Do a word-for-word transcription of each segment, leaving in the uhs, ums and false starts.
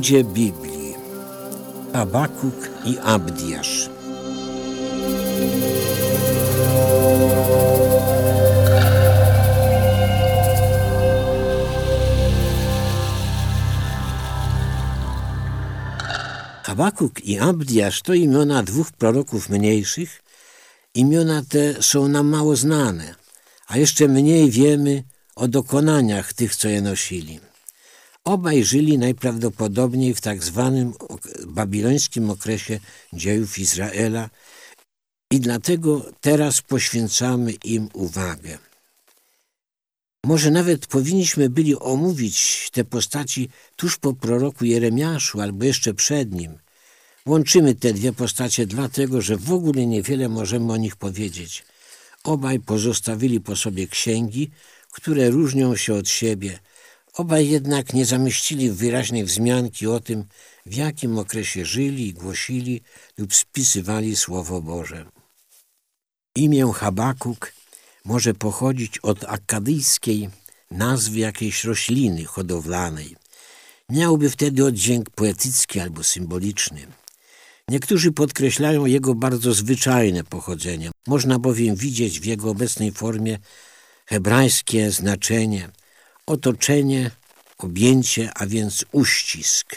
Ludzie Biblii. Habakuk i Abdiasz. Habakuk i Abdiasz to imiona dwóch proroków mniejszych. Imiona te są nam mało znane, a jeszcze mniej wiemy o dokonaniach tych, co je nosili. Obaj żyli najprawdopodobniej w tak zwanym babilońskim okresie dziejów Izraela i dlatego teraz poświęcamy im uwagę. Może nawet powinniśmy byli omówić te postaci tuż po proroku Jeremiaszu albo jeszcze przed nim. Łączymy te dwie postacie dlatego, że w ogóle niewiele możemy o nich powiedzieć. Obaj pozostawili po sobie księgi, które różnią się od siebie. Obaj jednak nie zamieścili wyraźnej wzmianki o tym, w jakim okresie żyli i głosili lub spisywali Słowo Boże. Imię Habakuk może pochodzić od akkadyjskiej nazwy jakiejś rośliny hodowlanej. Miałby wtedy oddźwięk poetycki albo symboliczny. Niektórzy podkreślają jego bardzo zwyczajne pochodzenie. Można bowiem widzieć w jego obecnej formie hebrajskie znaczenie otoczenie, objęcie, a więc uścisk.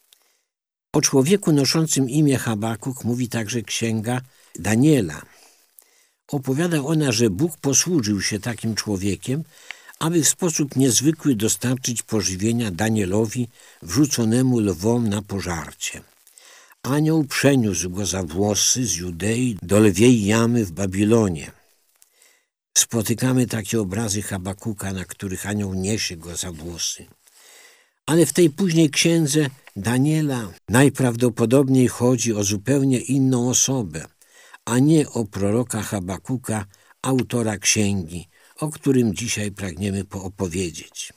O człowieku noszącym imię Habakuk mówi także księga Daniela. Opowiada ona, że Bóg posłużył się takim człowiekiem, aby w sposób niezwykły dostarczyć pożywienia Danielowi wrzuconemu lwom na pożarcie. Anioł przeniósł go za włosy z Judei do lwiej jamy w Babilonie. Spotykamy takie obrazy Habakuka, na których anioł niesie go za włosy. Ale w tej później księdze Daniela najprawdopodobniej chodzi o zupełnie inną osobę, a nie o proroka Habakuka, autora księgi, o którym dzisiaj pragniemy poopowiedzieć.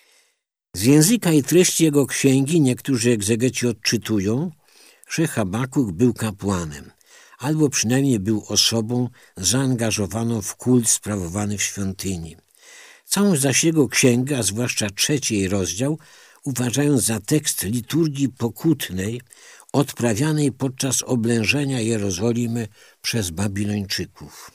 Z języka i treści jego księgi niektórzy egzegeci odczytują, że Habakuk był kapłanem, albo przynajmniej był osobą zaangażowaną w kult sprawowany w świątyni. Całą zaś jego księgę, a zwłaszcza trzeci jej rozdział, uważają za tekst liturgii pokutnej odprawianej podczas oblężenia Jerozolimy przez Babilończyków.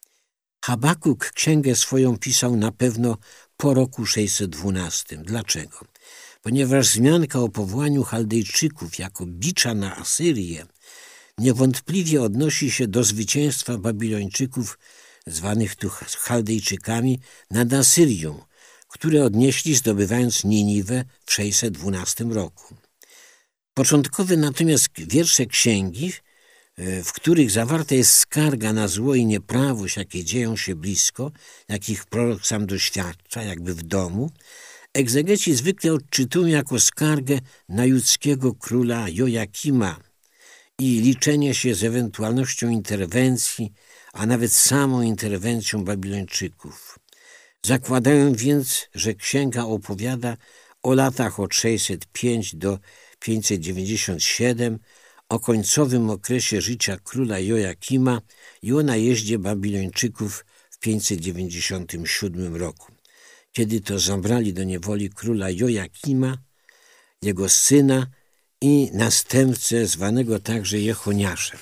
Habakuk księgę swoją pisał na pewno po roku sześćset dwunastym. Dlaczego? Ponieważ wzmianka o powołaniu Chaldejczyków jako bicza na Asyrię niewątpliwie odnosi się do zwycięstwa Babilończyków, zwanych tu Chaldejczykami, nad Asyrią, które odnieśli, zdobywając Niniwę w sześćset dwunastym roku. Początkowe natomiast wiersze księgi, w których zawarta jest skarga na zło i nieprawość, jakie dzieją się blisko, jakich prorok sam doświadcza, jakby w domu, egzegeci zwykle odczytują jako skargę na judzkiego króla Jojakima i liczenie się z ewentualnością interwencji, a nawet samą interwencją Babilończyków. Zakładają więc, że księga opowiada o latach od sześćset pięć do pięćset dziewięćdziesiąt siedem, o końcowym okresie życia króla Jojakima i o najeździe Babilończyków w pięćset dziewięćdziesiątym siódmym roku, kiedy to zabrali do niewoli króla Jojakima, jego syna i następcę zwanego także Jechoniaszem.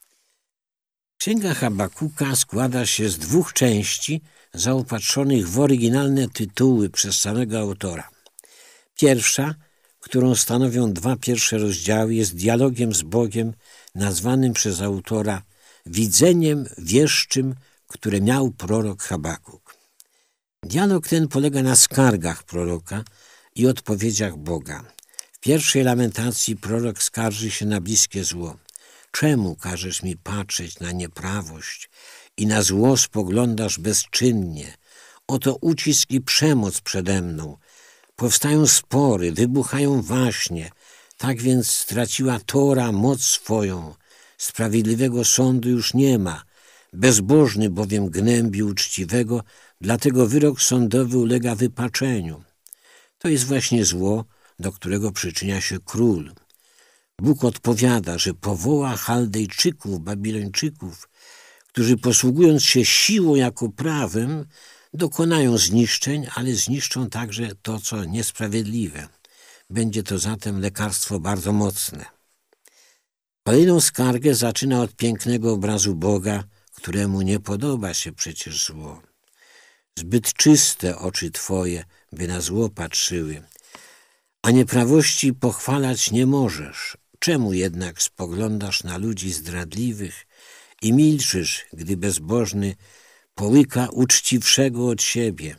Księga Habakuka składa się z dwóch części zaopatrzonych w oryginalne tytuły przez samego autora. Pierwsza, którą stanowią dwa pierwsze rozdziały, jest dialogiem z Bogiem nazwanym przez autora widzeniem wieszczym, które miał prorok Habakuk. Dialog ten polega na skargach proroka i odpowiedziach Boga. W pierwszej lamentacji prorok skarży się na bliskie zło. Czemu każesz mi patrzeć na nieprawość i na zło spoglądasz bezczynnie? Oto ucisk i przemoc przede mną. Powstają spory, wybuchają waśnie. Tak więc straciła Tora moc swoją. Sprawiedliwego sądu już nie ma. Bezbożny bowiem gnębi uczciwego, dlatego wyrok sądowy ulega wypaczeniu. To jest właśnie zło, do którego przyczynia się król. Bóg odpowiada, że powoła Chaldejczyków, Babilończyków, którzy posługując się siłą jako prawem, dokonają zniszczeń, ale zniszczą także to, co niesprawiedliwe. Będzie to zatem lekarstwo bardzo mocne. Kolejną skargę zaczyna od pięknego obrazu Boga, któremu nie podoba się przecież zło. Zbyt czyste oczy Twoje, by na zło patrzyły, a nieprawości pochwalać nie możesz. Czemu jednak spoglądasz na ludzi zdradliwych i milczysz, gdy bezbożny połyka uczciwszego od siebie?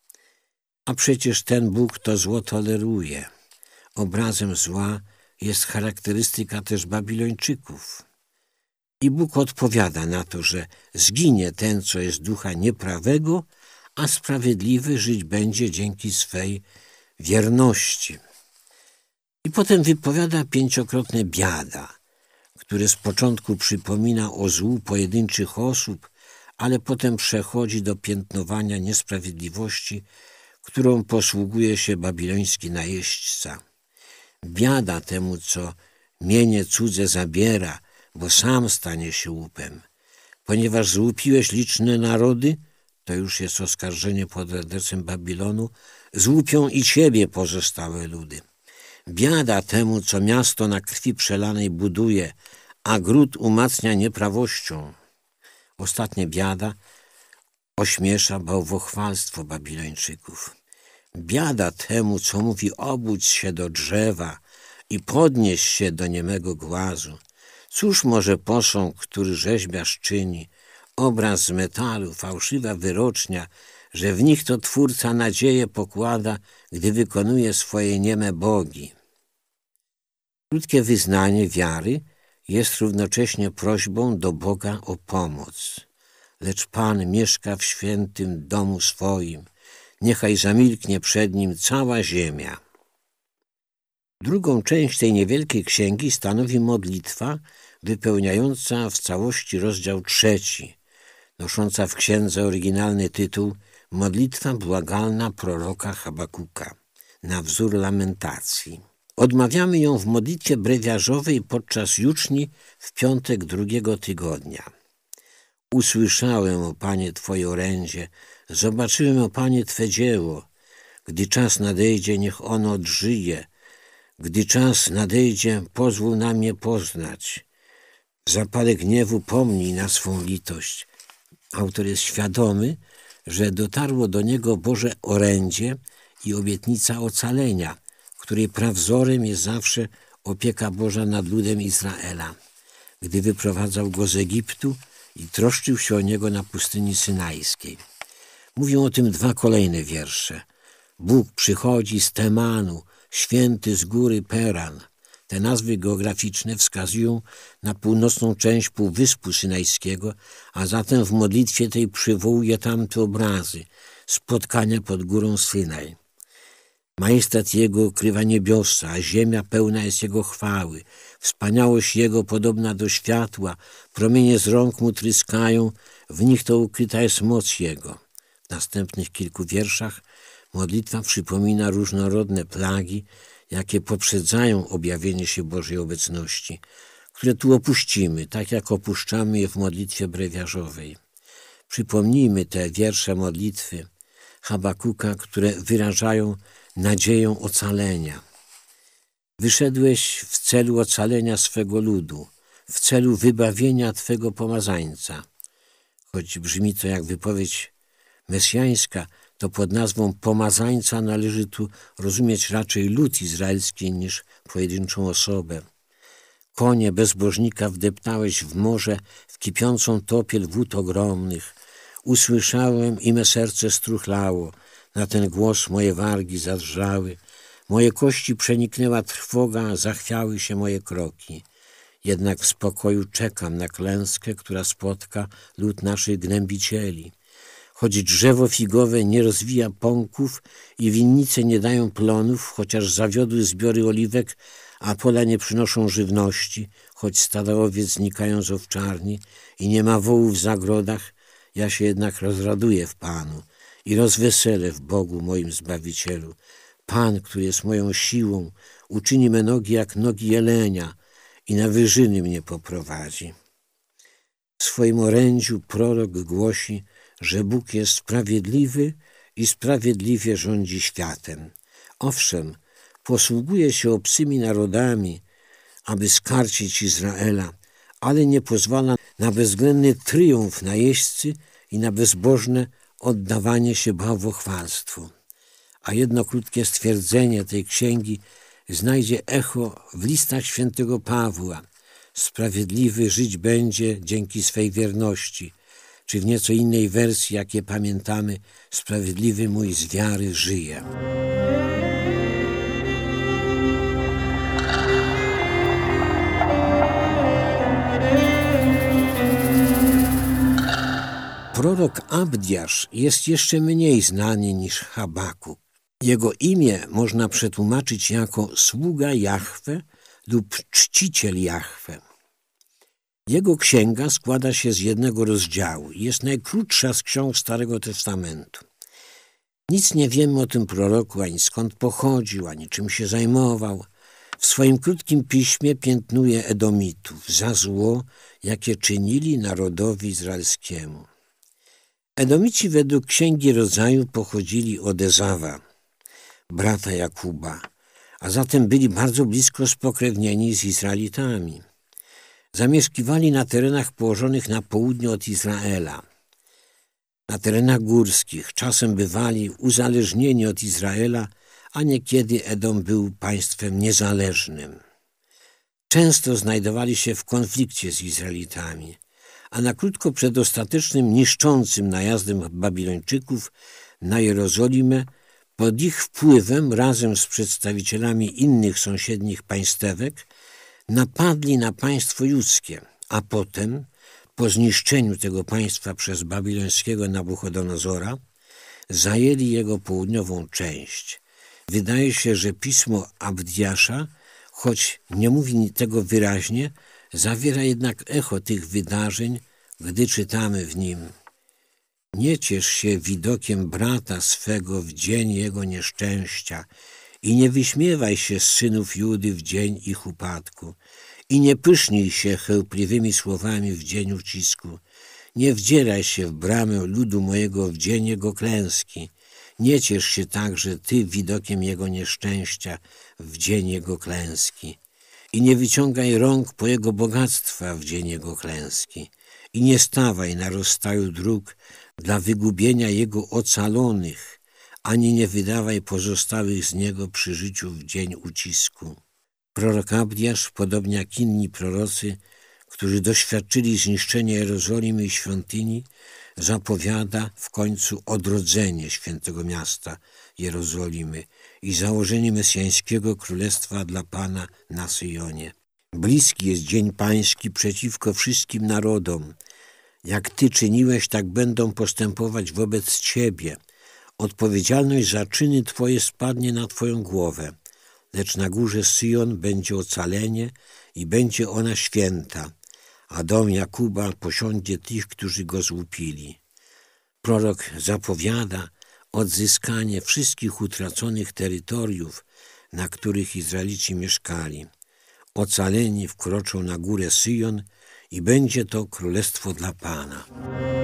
A przecież ten Bóg to zło toleruje. Obrazem zła jest charakterystyka też Babilończyków. I Bóg odpowiada na to, że zginie ten, co jest ducha nieprawego, a sprawiedliwy żyć będzie dzięki swej wierności. I potem wypowiada pięciokrotne biada, które z początku przypomina o złu pojedynczych osób, ale potem przechodzi do piętnowania niesprawiedliwości, którą posługuje się babiloński najeźdźca. Biada temu, co mienie cudze zabiera, bo sam stanie się łupem. Ponieważ złupiłeś liczne narody, to już jest oskarżenie pod adresem Babilonu, złupią i ciebie pozostałe ludy. Biada temu, co miasto na krwi przelanej buduje, a gród umacnia nieprawością. Ostatnia biada ośmiesza bałwochwalstwo Babilończyków. Biada temu, co mówi: obudź się do drzewa i podnieś się do niemego głazu. Cóż może posąg, który rzeźbiarz czyni, obraz z metalu, fałszywa wyrocznia, że w nich to Twórca nadzieję pokłada, gdy wykonuje swoje nieme bogi. Krótkie wyznanie wiary jest równocześnie prośbą do Boga o pomoc. Lecz Pan mieszka w świętym domu swoim, niechaj zamilknie przed Nim cała ziemia. Drugą część tej niewielkiej księgi stanowi modlitwa wypełniająca w całości rozdział trzeci, nosząca w księdze oryginalny tytuł Modlitwa błagalna proroka Habakuka, na wzór lamentacji. Odmawiamy ją w modlitwie brewiarzowej podczas juczni w piątek drugiego tygodnia. Usłyszałem, o Panie, Twoje orędzie, zobaczyłem, o Panie, Twe dzieło. Gdy czas nadejdzie, niech ono odżyje. Gdy czas nadejdzie, pozwól nam je poznać. W zapale gniewu pomnij na swą litość. Autor jest świadomy, że dotarło do niego Boże orędzie i obietnica ocalenia, której prawzorem jest zawsze opieka Boża nad ludem Izraela, gdy wyprowadzał go z Egiptu i troszczył się o niego na pustyni synajskiej. Mówią o tym dwa kolejne wiersze. Bóg przychodzi z Temanu, święty z góry Peran. Te nazwy geograficzne wskazują na północną część Półwyspu Synajskiego, a zatem w modlitwie tej przywołuje tamte obrazy spotkania pod górą Synaj. Majestat Jego okrywa niebiosa, a ziemia pełna jest Jego chwały. Wspaniałość Jego podobna do światła, promienie z rąk Mu tryskają, w nich to ukryta jest moc Jego. W następnych kilku wierszach modlitwa przypomina różnorodne plagi, jakie poprzedzają objawienie się Bożej obecności, które tu opuścimy, tak jak opuszczamy je w modlitwie brewiarzowej. Przypomnijmy te wiersze modlitwy Habakuka, które wyrażają nadzieję ocalenia. Wyszedłeś w celu ocalenia swego ludu, w celu wybawienia Twego pomazańca. Choć brzmi to jak wypowiedź mesjańska, to pod nazwą pomazańca należy tu rozumieć raczej lud izraelski niż pojedynczą osobę. Konie bezbożnika wdeptałeś w morze, w kipiącą topiel wód ogromnych. Usłyszałem i me serce struchlało, na ten głos moje wargi zadrżały. Moje kości przeniknęła trwoga, zachwiały się moje kroki. Jednak w spokoju czekam na klęskę, która spotka lud naszych gnębicieli. Choć drzewo figowe nie rozwija pąków i winnice nie dają plonów, chociaż zawiodły zbiory oliwek, a pola nie przynoszą żywności, choć stada owiec znikają z owczarni i nie ma wołów w zagrodach, ja się jednak rozraduję w Panu i rozweselę w Bogu moim Zbawicielu. Pan, który jest moją siłą, uczyni me nogi jak nogi jelenia i na wyżyny mnie poprowadzi. W swoim orędziu prorok głosi, że Bóg jest sprawiedliwy i sprawiedliwie rządzi światem. Owszem, posługuje się obcymi narodami, aby skarcić Izraela, ale nie pozwala na bezwzględny triumf najeźdźcy i na bezbożne oddawanie się bałwochwalstwu. A jedno krótkie stwierdzenie tej księgi znajdzie echo w listach świętego Pawła. Sprawiedliwy żyć będzie dzięki swej wierności, czy w nieco innej wersji, jakie pamiętamy, sprawiedliwy mój z wiary żyje. Prorok Abdiasz jest jeszcze mniej znany niż Habakuk. Jego imię można przetłumaczyć jako sługa Jahwe lub czciciel Jahwe. Jego księga składa się z jednego rozdziału i jest najkrótsza z ksiąg Starego Testamentu. Nic nie wiemy o tym proroku, ani skąd pochodził, ani czym się zajmował. W swoim krótkim piśmie piętnuje Edomitów za zło, jakie czynili narodowi izraelskiemu. Edomici według Księgi Rodzaju pochodzili od Ezawa, brata Jakuba, a zatem byli bardzo blisko spokrewnieni z Izraelitami. Zamieszkiwali na terenach położonych na południe od Izraela, na terenach górskich. Czasem bywali uzależnieni od Izraela, a niekiedy Edom był państwem niezależnym. Często znajdowali się w konflikcie z Izraelitami, a na krótko przed ostatecznym niszczącym najazdem Babilończyków na Jerozolimę pod ich wpływem razem z przedstawicielami innych sąsiednich państewek napadli na państwo judzkie, a potem, po zniszczeniu tego państwa przez babilońskiego Nabuchodonozora, zajęli jego południową część. Wydaje się, że pismo Abdiasza, choć nie mówi tego wyraźnie, zawiera jednak echo tych wydarzeń, gdy czytamy w nim: nie ciesz się widokiem brata swego w dzień jego nieszczęścia i nie wyśmiewaj się z synów Judy w dzień ich upadku i nie pysznij się chełpliwymi słowami w dzień ucisku. Nie wdzieraj się w bramę ludu mojego w dzień jego klęski. Nie ciesz się także ty widokiem jego nieszczęścia w dzień jego klęski. I nie wyciągaj rąk po jego bogactwa w dzień jego klęski. I nie stawaj na rozstaju dróg dla wygubienia jego ocalonych, ani nie wydawaj pozostałych z niego przy życiu w dzień ucisku. Prorok Abdiasz, podobnie jak inni prorocy, którzy doświadczyli zniszczenia Jerozolimy i świątyni, zapowiada w końcu odrodzenie świętego miasta Jerozolimy i założenie mesjańskiego królestwa dla Pana na Syjonie. Bliski jest dzień pański przeciwko wszystkim narodom. Jak Ty czyniłeś, tak będą postępować wobec Ciebie. Odpowiedzialność za czyny Twoje spadnie na Twoją głowę. Lecz na górze Syjon będzie ocalenie i będzie ona święta, a dom Jakuba posiądzie tych, którzy go złupili. Prorok zapowiada odzyskanie wszystkich utraconych terytoriów, na których Izraelici mieszkali. Ocaleni wkroczą na górę Syjon i będzie to królestwo dla Pana.